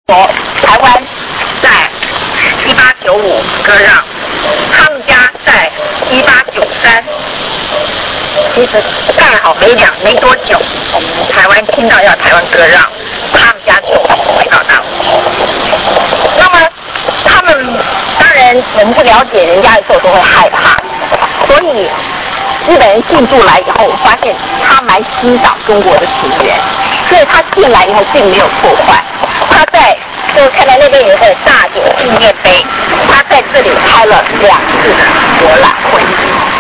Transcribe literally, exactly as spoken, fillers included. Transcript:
说台湾在一八九五割让，他们家在一八九三。其实盖好没两没多久，我们台湾听到要台湾割让，他们家就回到大陆。那么他们当然我们不了解人家的时候都会害怕，所以日本人进驻来以后，发现他蛮欣赏中国的情缘，所以他进来以后并没有破坏。他在就看到那边有一个大的纪念碑，他在这里开了两次的博览会。